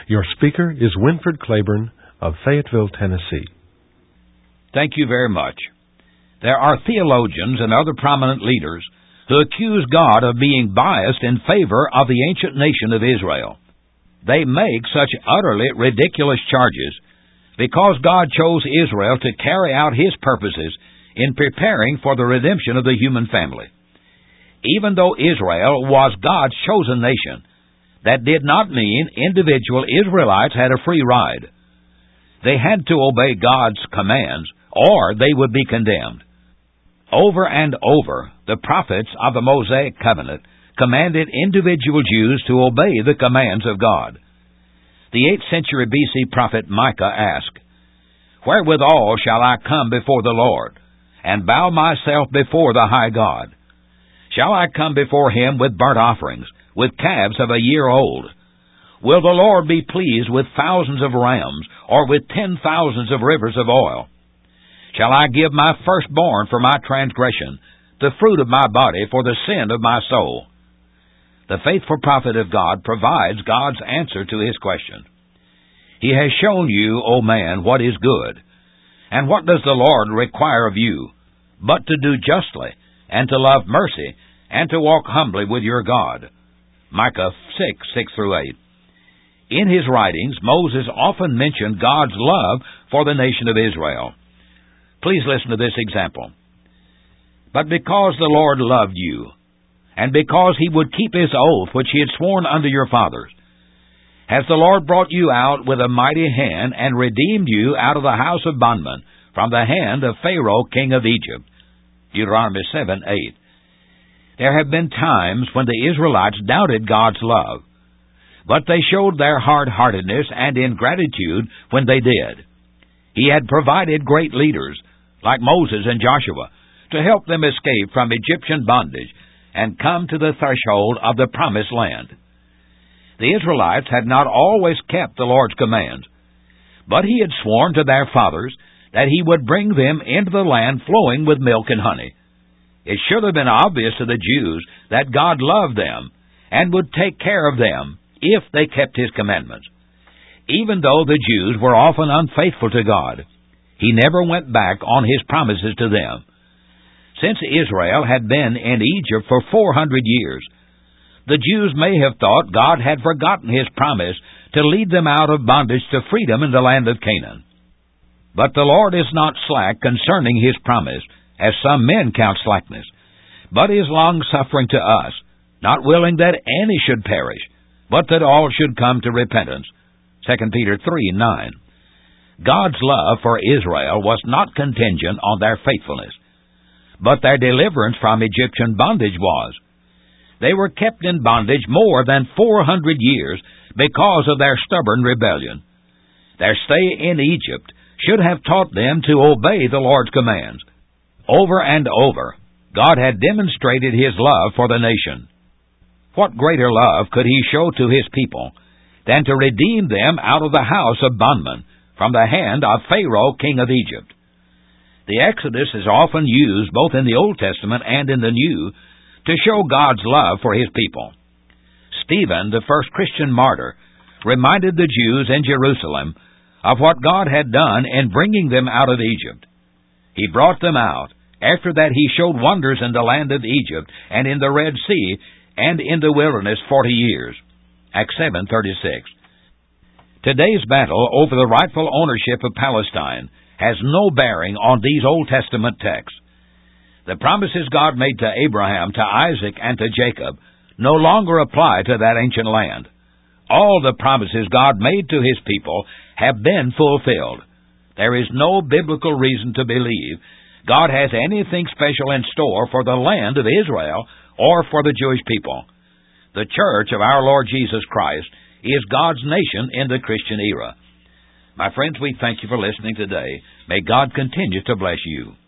Your speaker is Winford Claiborne of Fayetteville, Tennessee. Thank you very much. There are theologians and other prominent leaders who accuse God of being biased in favor of the ancient nation of Israel. They make such utterly ridiculous charges because God chose Israel to carry out His purposes in preparing for the redemption of the human family. Even though Israel was God's chosen nation, that did not mean individual Israelites had a free ride. They had to obey God's commands, or they would be condemned. Over and over, the prophets of the Mosaic covenant commanded individual Jews to obey the commands of God. The 8th century B.C. prophet Micah asked, "Wherewithal shall I come before the Lord, and bow myself before the high God? Shall I come before Him with burnt offerings, with calves of a year old? Will the Lord be pleased with thousands of rams, or with 10,000 of rivers of oil? Shall I give my firstborn for my transgression, the fruit of my body for the sin of my soul?" The faithful prophet of God provides God's answer to his question. He has shown you, O man, what is good. And what does the Lord require of you? But to do justly, and to love mercy, and to walk humbly with your God. Micah 6:6-8. In his writings, Moses often mentioned God's love for the nation of Israel. Please listen to this example. "But because the Lord loved you, and because He would keep His oath which He had sworn unto your fathers, has the Lord brought you out with a mighty hand, and redeemed you out of the house of bondmen, from the hand of Pharaoh king of Egypt." Deuteronomy 7:8. There have been times when the Israelites doubted God's love, but they showed their hard-heartedness and ingratitude when they did. He had provided great leaders, like Moses and Joshua, to help them escape from Egyptian bondage and come to the threshold of the promised land. The Israelites had not always kept the Lord's commands, but He had sworn to their fathers that He would bring them into the land flowing with milk and honey. It should have been obvious to the Jews that God loved them and would take care of them if they kept His commandments. Even though the Jews were often unfaithful to God, He never went back on His promises to them. Since Israel had been in Egypt for 400 years, the Jews may have thought God had forgotten His promise to lead them out of bondage to freedom in the land of Canaan. But the Lord is not slack concerning His promise, as some men count slackness, but is long-suffering to us, not willing that any should perish, but that all should come to repentance. 2 Peter 3:9. God's love for Israel was not contingent on their faithfulness, but their deliverance from Egyptian bondage was. They were kept in bondage more than 400 years because of their stubborn rebellion. Their stay in Egypt should have taught them to obey the Lord's commands. Over and over, God had demonstrated His love for the nation. What greater love could He show to His people than to redeem them out of the house of bondmen, from the hand of Pharaoh king of Egypt? The Exodus is often used both in the Old Testament and in the New to show God's love for His people. Stephen, the first Christian martyr, reminded the Jews in Jerusalem of what God had done in bringing them out of Egypt. He brought them out. After that He showed wonders in the land of Egypt and in the Red Sea and in the wilderness 40 years. Acts 7:36. Today's battle over the rightful ownership of Palestine has no bearing on these Old Testament texts. The promises God made to Abraham, to Isaac, and to Jacob no longer apply to that ancient land. All the promises God made to His people have been fulfilled. There is no biblical reason to believe God has anything special in store for the land of Israel or for the Jewish people. The church of our Lord Jesus Christ is God's nation in the Christian era. My friends, we thank you for listening today. May God continue to bless you.